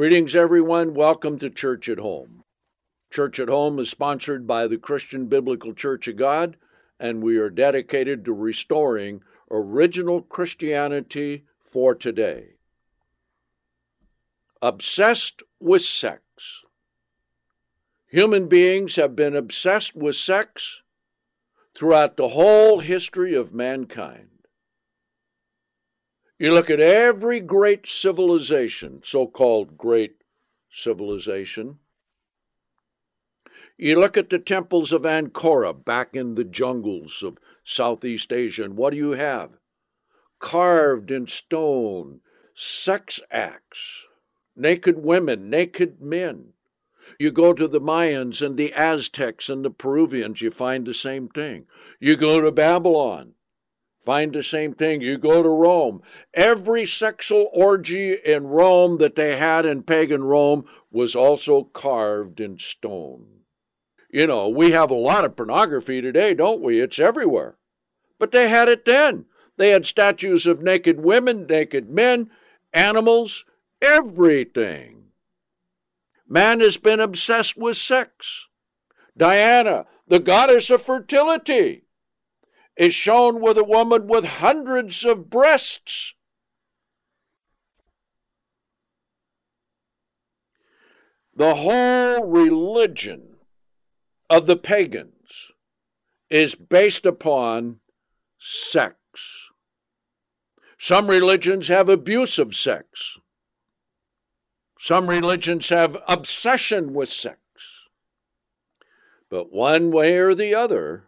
Greetings, everyone. Welcome to Church at Home. Church at Home is sponsored by the Christian Biblical Church of God, and we are dedicated to restoring original Christianity for today. Obsessed with sex. Human beings have been obsessed with sex throughout the whole history of mankind. You look at every great civilization, so-called great civilization. You look at the temples of Angkor back in the jungles of Southeast Asia, and what do you have? Carved in stone, sex acts, naked women, naked men. You go to the Mayans and the Aztecs and the Peruvians, you find the same thing. You go to Babylon, find the same thing. You go to Rome. Every sexual orgy in Rome that they had in pagan Rome was also carved in stone. You know, we have a lot of pornography today, don't we? It's everywhere. But they had it then. They had statues of naked women, naked men, animals, everything. Man has been obsessed with sex. Diana, the goddess of fertility, is shown with a woman with hundreds of breasts. The whole religion of the pagans is based upon sex. Some religions have abuse of sex. Some religions have obsession with sex. But one way or the other,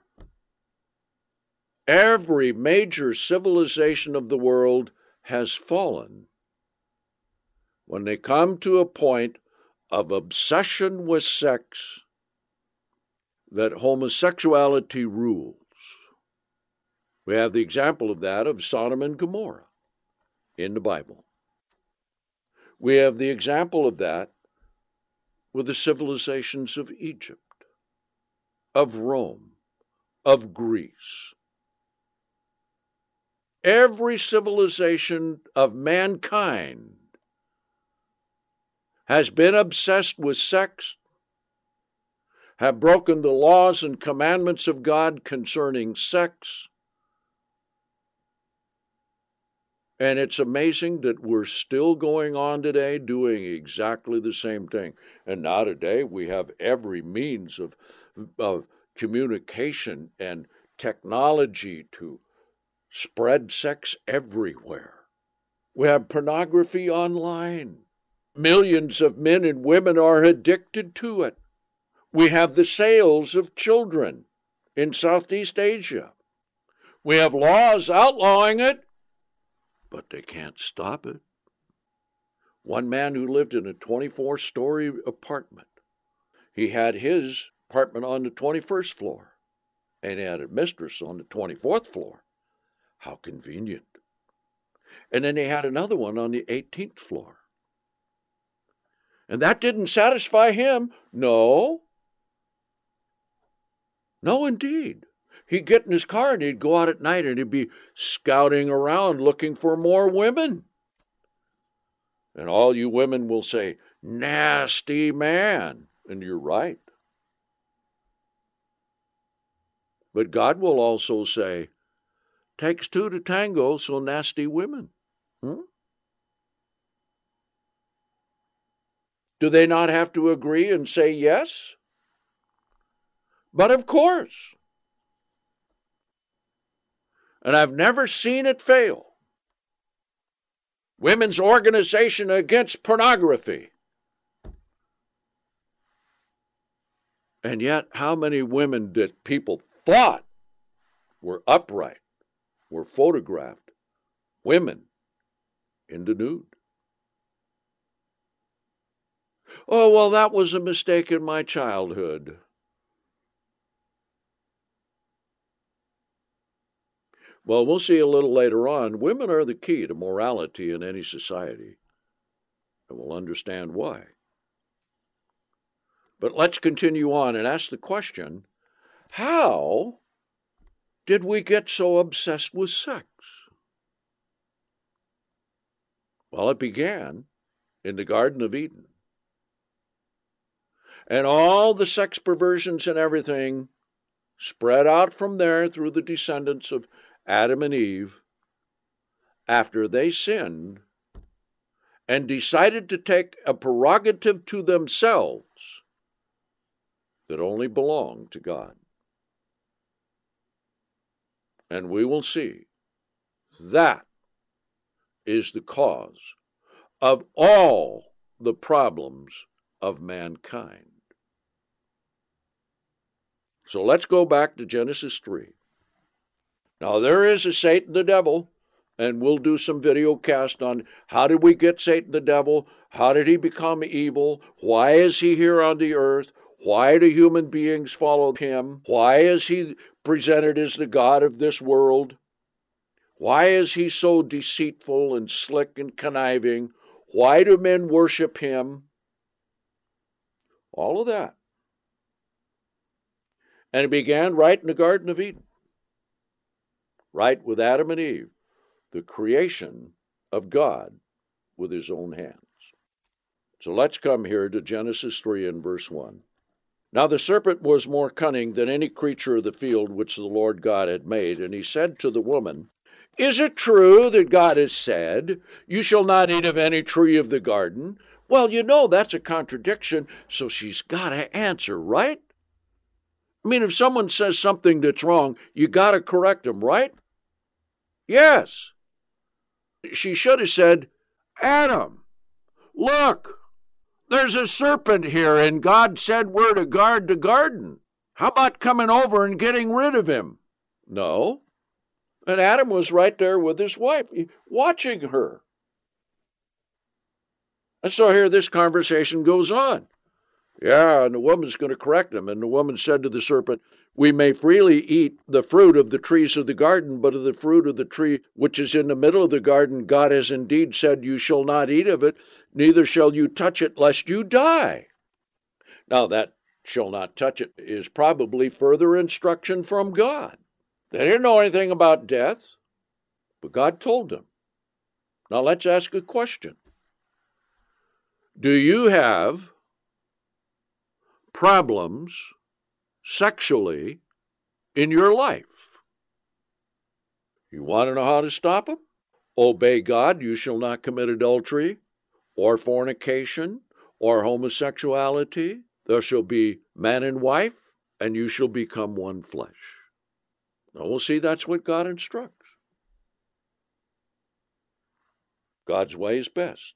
every major civilization of the world has fallen when they come to a point of obsession with sex that homosexuality rules. We have the example of that of Sodom and Gomorrah in the Bible. We have the example of that with the civilizations of Egypt, of Rome, of Greece. Every civilization of mankind has been obsessed with sex, have broken the laws and commandments of God concerning sex. And it's amazing that we're still going on today doing exactly the same thing. And now today we have every means of communication and technology to spread sex everywhere. We have pornography online. Millions of men and women are addicted to it. We have the sales of children in Southeast Asia. We have laws outlawing it, but they can't stop it. One man who lived in a 24-story apartment, he had his apartment on the 21st floor, and he had a mistress on the 24th floor. How convenient. And then they had another one on the 18th floor. And that didn't satisfy him. No, indeed. He'd get in his car and he'd go out at night and he'd be scouting around looking for more women. And all you women will say, nasty man. And you're right. But God will also say, takes two to tango, so nasty women. Do they not have to agree and say yes? But of course. And I've never seen it fail. Women's Organization Against Pornography. And yet, how many women that people thought were upright, were photographed, women in the nude? Oh, well, that was a mistake in my childhood. Well, we'll see a little later on. Women are the key to morality in any society. And we'll understand why. But let's continue on and ask the question, how did we get so obsessed with sex? Well, it began in the Garden of Eden. And all the sex perversions and everything spread out from there through the descendants of Adam and Eve after they sinned and decided to take a prerogative to themselves that only belonged to God. And we will see that is the cause of all the problems of mankind. So let's go back to Genesis 3. Now there is a Satan the devil, and we'll do some video cast on how did we get Satan the devil, how did he become evil, why is he here on the earth, why do human beings follow him, why is he presented as the God of this world, why is he so deceitful and slick and conniving, why do men worship him, all of that. And it began right in the Garden of Eden, right with Adam and Eve, the creation of God with his own hands. So let's come here to Genesis 3 and verse 1. Now the serpent was more cunning than any creature of the field which the Lord God had made, and he said to the woman, Is it true that God has said, You shall not eat of any tree of the garden? Well, you know that's a contradiction, so she's got to answer, right? I mean, if someone says something that's wrong, you got to correct them, right? Yes. She should have said, Adam, look, there's a serpent here, and God said we're to guard the garden. How about coming over and getting rid of him? No. And Adam was right there with his wife, watching her. And so here this conversation goes on. Yeah, and the woman's going to correct him. And the woman said to the serpent, We may freely eat the fruit of the trees of the garden, but of the fruit of the tree which is in the middle of the garden, God has indeed said, You shall not eat of it, neither shall you touch it, lest you die. Now that shall not touch it is probably further instruction from God. They didn't know anything about death, but God told them. Now let's ask a question. Do you have problems sexually in your life? You want to know how to stop them? Obey God. You shall not commit adultery or fornication or homosexuality. There shall be man and wife, and you shall become one flesh. Now we'll see that's what God instructs. God's way is best.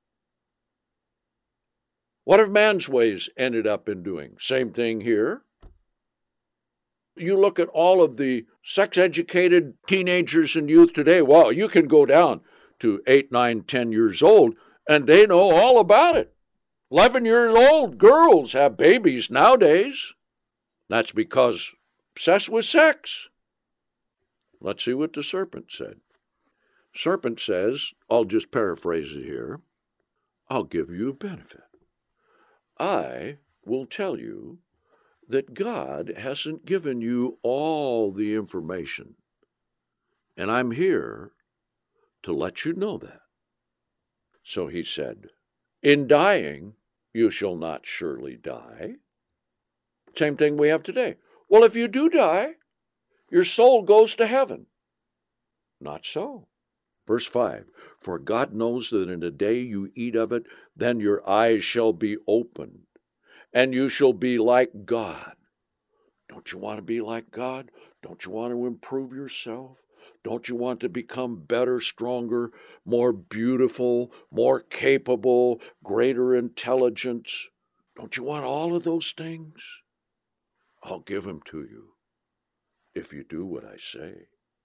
What have man's ways ended up in doing? Same thing here. You look at all of the sex-educated teenagers and youth today. Well, you can go down to 8, 9, 10 years old, and they know all about it. 11-year-old girls have babies nowadays. That's because obsessed with sex. Let's see what the serpent said. Serpent says, I'll just paraphrase it here, I'll give you a benefit. I will tell you that God hasn't given you all the information, and I'm here to let you know that. So he said, In dying, you shall not surely die. Same thing we have today. Well, if you do die, your soul goes to heaven. Not so. Verse 5, For God knows that in the day you eat of it, then your eyes shall be opened, and you shall be like God. Don't you want to be like God? Don't you want to improve yourself? Don't you want to become better, stronger, more beautiful, more capable, greater intelligence? Don't you want all of those things? I'll give them to you if you do what I say.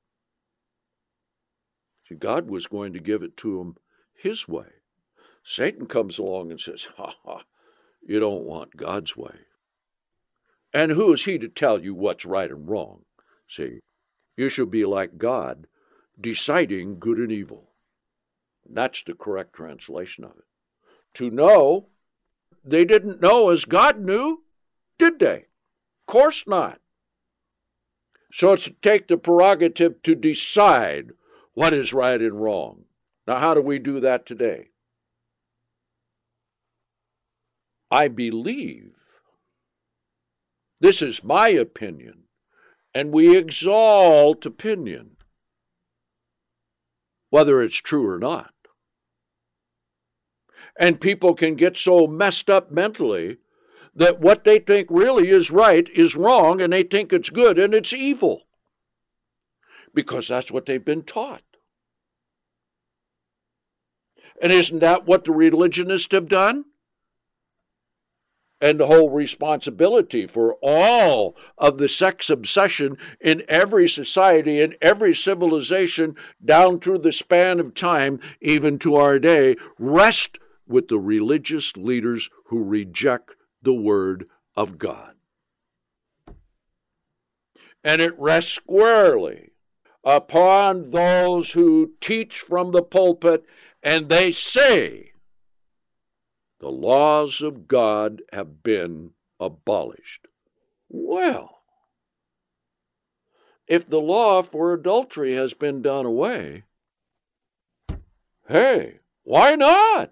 See, God was going to give it to him his way. Satan comes along and says, you don't want God's way. And who is he to tell you what's right and wrong? See, you should be like God, deciding good and evil. That's the correct translation of it. To know, they didn't know as God knew, did they? Of course not. So it's to take the prerogative to decide what is right and wrong. Now, how do we do that today? I believe. This is my opinion. And we exalt opinion, whether it's true or not. And people can get so messed up mentally that what they think really is right is wrong, and they think it's good and it's evil. Because that's what they've been taught. And isn't that what the religionists have done? And the whole responsibility for all of the sex obsession in every society, in every civilization, down through the span of time, even to our day, rests with the religious leaders who reject the Word of God. And it rests squarely upon those who teach from the pulpit, and they say, the laws of God have been abolished. Well, if the law for adultery has been done away, hey, why not?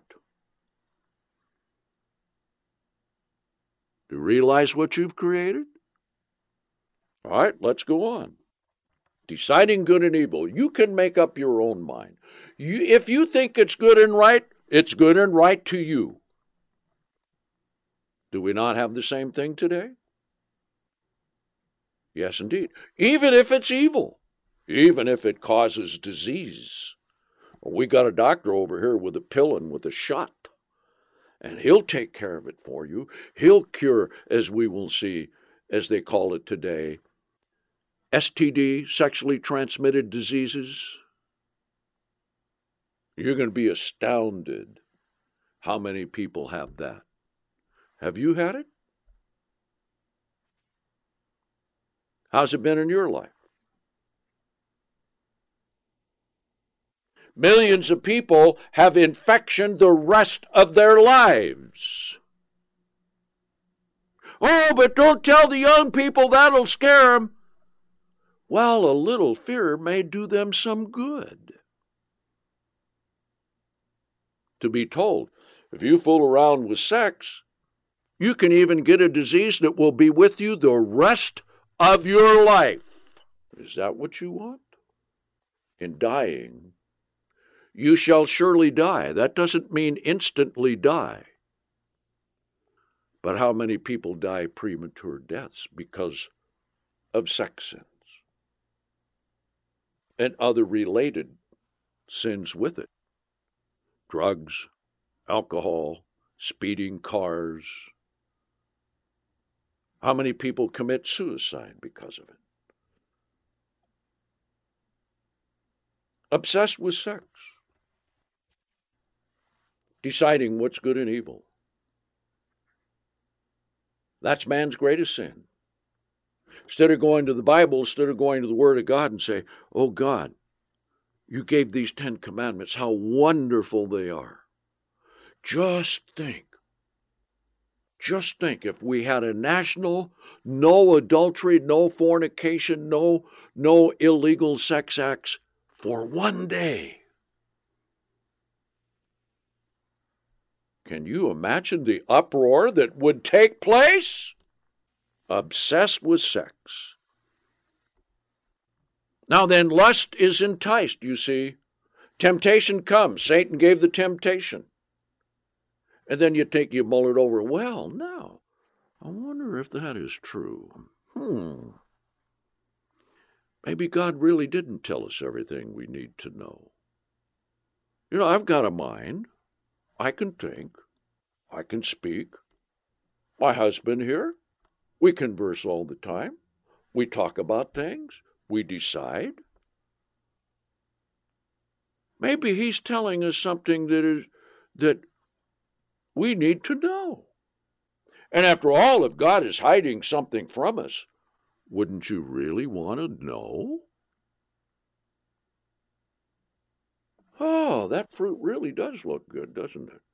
Do you realize what you've created? All right, let's go on. Deciding good and evil. You can make up your own mind. If you think it's good and right, it's good and right to you. Do we not have the same thing today? Yes, indeed. Even if it's evil, even if it causes disease. We got a doctor over here with a pill and with a shot, and he'll take care of it for you. He'll cure, as we will see, as they call it today, STD, sexually transmitted diseases. You're going to be astounded how many people have that. Have you had it? How's it been in your life? Millions of people have infection the rest of their lives. Oh, but don't tell the young people, that'll scare them. Well, a little fear may do them some good. To be told, if you fool around with sex, you can even get a disease that will be with you the rest of your life. Is that what you want? In dying, you shall surely die. That doesn't mean instantly die. But how many people die premature deaths because of sex sins and other related sins with it? Drugs, alcohol, speeding cars. How many people commit suicide because of it? Obsessed with sex. Deciding what's good and evil. That's man's greatest sin. Instead of going to the Bible, instead of going to the Word of God and say, oh God, you gave these 10 commandments, how wonderful they are. Just think if we had a national, no adultery, no fornication, no illegal sex acts for one day. Can you imagine the uproar that would take place? Obsessed with sex. Now then, lust is enticed, you see. Temptation comes. Satan gave the temptation. And then you mull it over. Well, now, I wonder if that is true. Maybe God really didn't tell us everything we need to know. You know, I've got a mind. I can think. I can speak. My husband here, we converse all the time. We talk about things. We decide. Maybe he's telling us something that we need to know. And after all, if God is hiding something from us, wouldn't you really want to know? Oh, that fruit really does look good, doesn't it?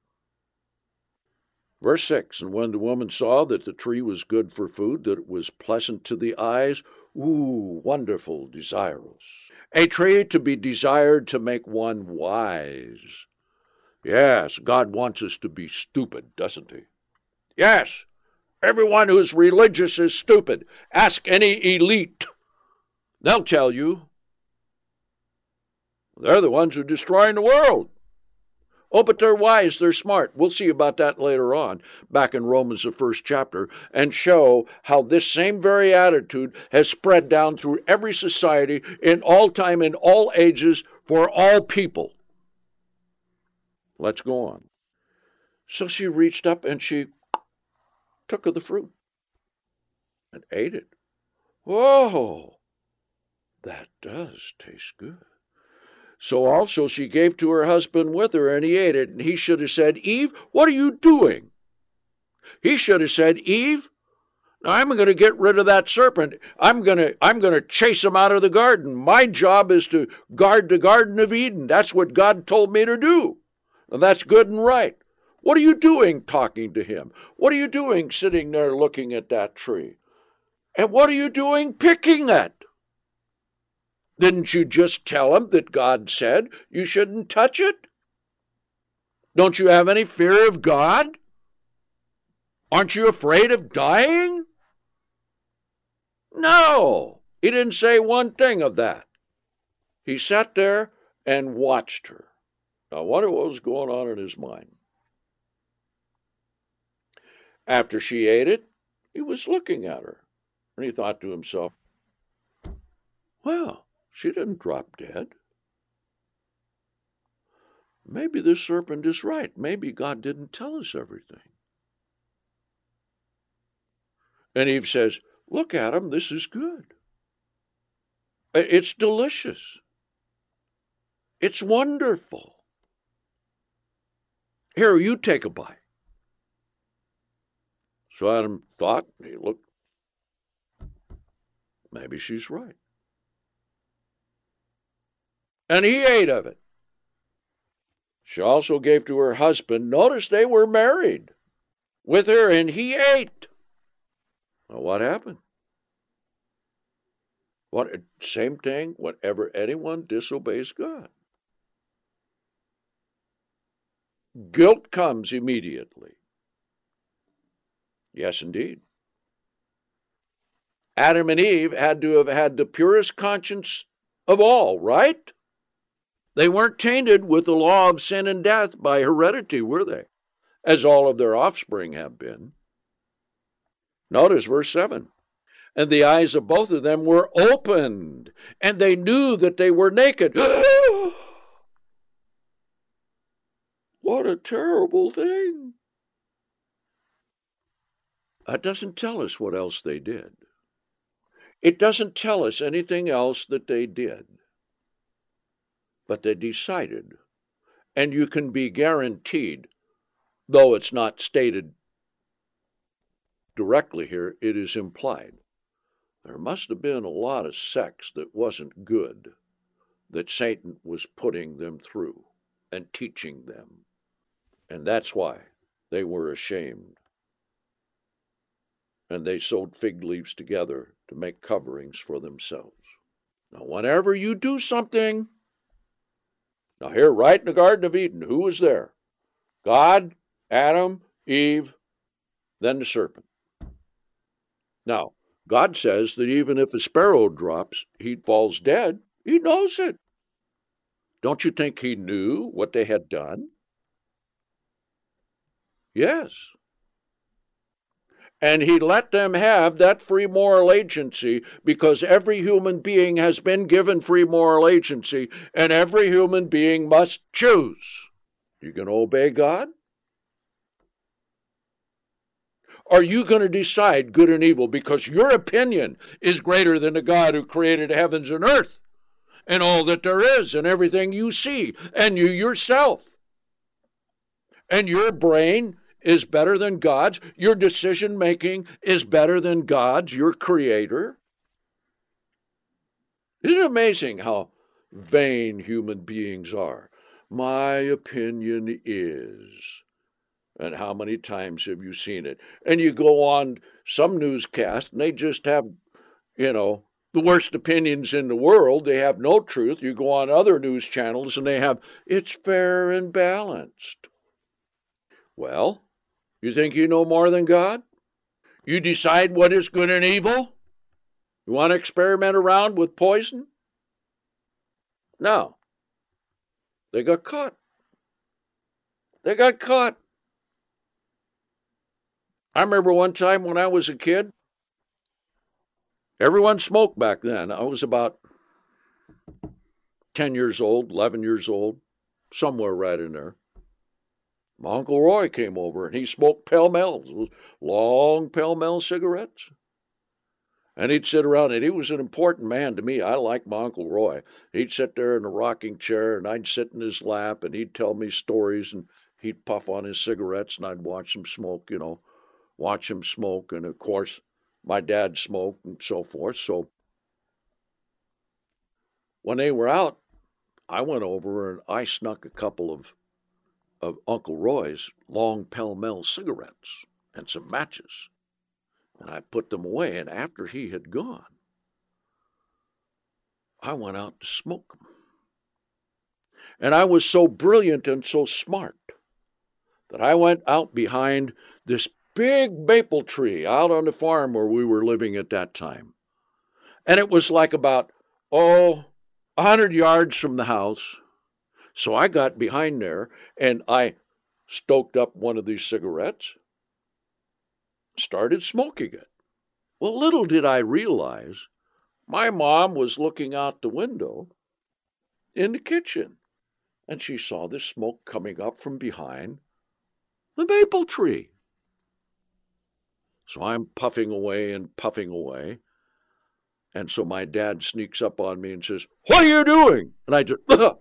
Verse 6, and when the woman saw that the tree was good for food, that it was pleasant to the eyes, wonderful, desirous. A tree to be desired to make one wise. Yes, God wants us to be stupid, doesn't he? Yes, everyone who's religious is stupid. Ask any elite. They'll tell you. They're the ones who are destroying the world. Oh, but they're wise, they're smart. We'll see about that later on, back in Romans, the 1st chapter, and show how this same very attitude has spread down through every society, in all time, in all ages, for all people. Let's go on. So she reached up and she took of the fruit and ate it. Whoa, that does taste good. So also she gave to her husband with her, and he ate it. And he should have said, Eve, what are you doing? He should have said, Eve, I'm going to get rid of that serpent. I'm going to chase him out of the garden. My job is to guard the Garden of Eden. That's what God told me to do. And that's good and right. What are you doing talking to him? What are you doing sitting there looking at that tree? And what are you doing picking it? Didn't you just tell him that God said you shouldn't touch it? Don't you have any fear of God? Aren't you afraid of dying? No, he didn't say one thing of that. He sat there and watched her. I wonder what was going on in his mind. After she ate it, he was looking at her, and he thought to himself, well, she didn't drop dead. Maybe this serpent is right. Maybe God didn't tell us everything. And Eve says, look, Adam, this is good. It's delicious. It's wonderful. Here, you take a bite. So Adam thought, he looked, maybe she's right. And he ate of it. She also gave to her husband. Notice they were married with her, and he ate. Well, what happened? Same thing whenever anyone disobeys God. Guilt comes immediately. Yes, indeed. Adam and Eve had to have had the purest conscience of all, right? They weren't tainted with the law of sin and death by heredity, were they? As all of their offspring have been. Notice verse 7. And the eyes of both of them were opened, and they knew that they were naked. What a terrible thing. That doesn't tell us what else they did. It doesn't tell us anything else that they did. But they decided, and you can be guaranteed, though it's not stated directly here, it is implied. There must have been a lot of sex that wasn't good, that Satan was putting them through and teaching them. And that's why they were ashamed. And they sewed fig leaves together to make coverings for themselves. Now, whenever you do something, now here, right in the Garden of Eden, who was there? God, Adam, Eve, then the serpent. Now, God says that even if a sparrow drops, he falls dead. He knows it. Don't you think he knew what they had done? Yes. And he let them have that free moral agency because every human being has been given free moral agency, and every human being must choose. You going to obey God? Are you going to decide good and evil because your opinion is greater than the God who created heavens and earth and all that there is and everything you see and you yourself? And your brain is better than God's. Your decision-making is better than God's, your creator. Isn't it amazing how vain human beings are? My opinion is... And how many times have you seen it? And you go on some newscast, and they just have, the worst opinions in the world. They have no truth. You go on other news channels, and they have, it's fair and balanced. Well, You think you know more than God? You decide what is good and evil? You want to experiment around with poison? No. They got caught. They got caught. I remember one time when I was a kid, everyone smoked back then. I was about 10 years old, 11 years old, somewhere right in there. My Uncle Roy came over and he smoked Pall Malls, long Pall Mall cigarettes. And he'd sit around, and he was an important man to me. I liked my Uncle Roy. He'd sit there in a rocking chair, and I'd sit in his lap, and he'd tell me stories, and he'd puff on his cigarettes, and I'd watch him smoke, watch him smoke. And, of course, my dad smoked and so forth. So when they were out, I went over and I snuck a couple of Uncle Roy's long Pall Mall cigarettes and some matches. And I put them away, and after he had gone, I went out to smoke them. And I was so brilliant and so smart that I went out behind this big maple tree out on the farm where we were living at that time. And it was like about, 100 yards from the house. So I got behind there, and I stoked up one of these cigarettes, started smoking it. Well, little did I realize my mom was looking out the window in the kitchen, and she saw the smoke coming up from behind the maple tree. So I'm puffing away and puffing away, and so my dad sneaks up on me and says, "What are you doing?" And I just,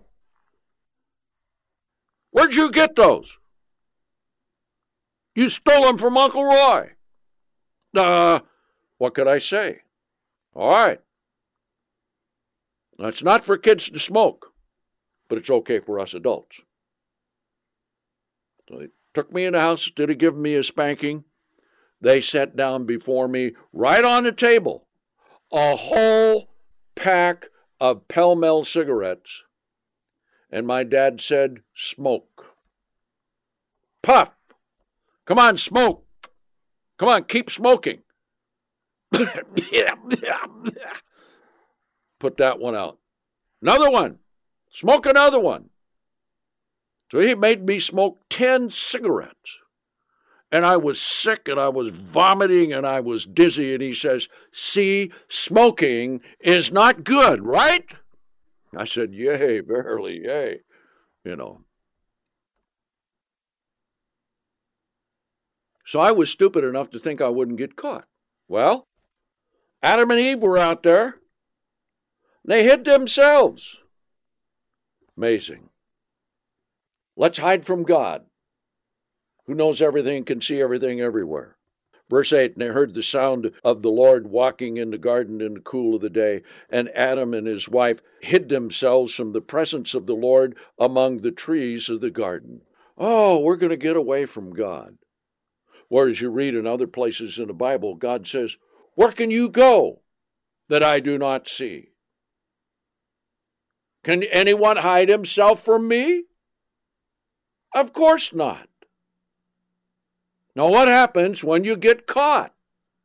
"Where'd you get those?" "You stole them from Uncle Roy." What could I say? All right. Now, it's not for kids to smoke, but it's okay for us adults. So they took me in the house. Instead of giving me a spanking, they sat down before me right on the table a whole pack of Pall Mall cigarettes. And my dad said, "Smoke. Puff. Come on, smoke. Come on, keep smoking." Put that one out. Another one. Smoke another one. So he made me smoke 10 cigarettes. And I was sick, and I was vomiting, and I was dizzy. And he says, "See, smoking is not good, right?" I said, "Yay, verily, yay." So I was stupid enough to think I wouldn't get caught. Well, Adam and Eve were out there. They hid themselves. Amazing. Let's hide from God, who knows everything, can see everything everywhere. Verse 8, "And they heard the sound of the Lord walking in the garden in the cool of the day. And Adam and his wife hid themselves from the presence of the Lord among the trees of the garden." Oh, we're going to get away from God. Whereas you read in other places in the Bible, God says, "Where can you go that I do not see? Can anyone hide himself from me? Of course not." Now, what happens when you get caught?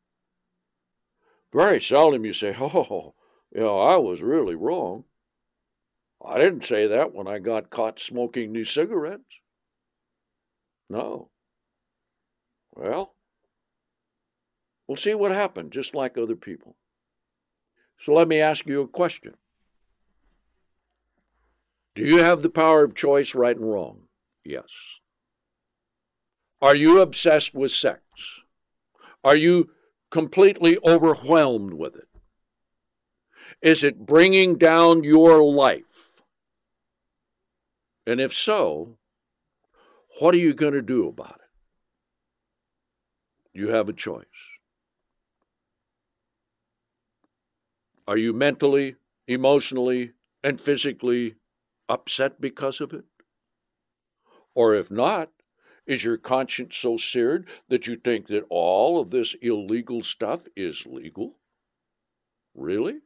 Very seldom you say, I was really wrong. I didn't say that when I got caught smoking these cigarettes. No. Well, we'll see what happened, just like other people. So let me ask you a question. Do you have the power of choice, right and wrong? Yes. Are you obsessed with sex? Are you completely overwhelmed with it? Is it bringing down your life? And if so, what are you going to do about it? You have a choice. Are you mentally, emotionally, and physically upset because of it? Or if not, is your conscience so seared that you think that all of this illegal stuff is legal? Really?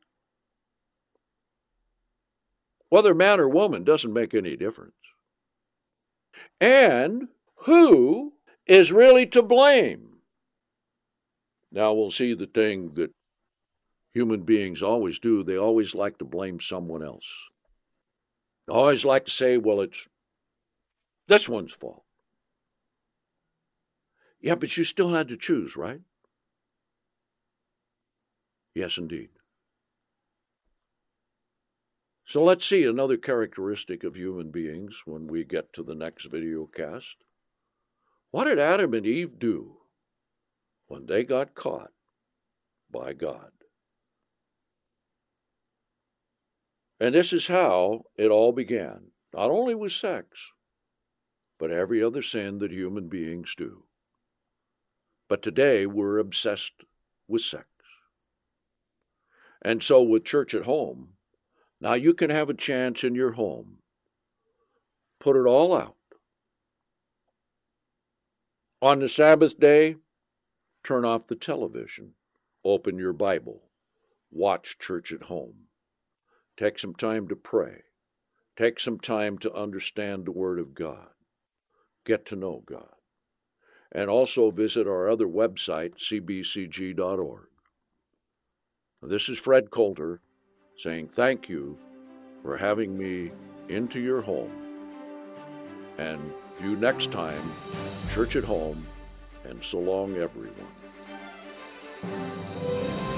Whether man or woman doesn't make any difference. And who is really to blame. Now we'll see the thing that human beings always do. They always like to blame someone else. They always like to say, well, it's this one's fault. Yeah, but you still had to choose, right? Yes, indeed. So let's see another characteristic of human beings when we get to the next video cast. What did Adam and Eve do when they got caught by God? And this is how it all began, not only with sex, but every other sin that human beings do. But today we're obsessed with sex. And so with Church at Home, now you can have a chance in your home. Put it all out. On the Sabbath day, turn off the television. Open your Bible. Watch Church at Home. Take some time to pray. Take some time to understand the Word of God. Get to know God. And also visit our other website, cbcg.org. This is Fred Coulter saying thank you for having me into your home. And you next time, Church at Home, and so long, everyone.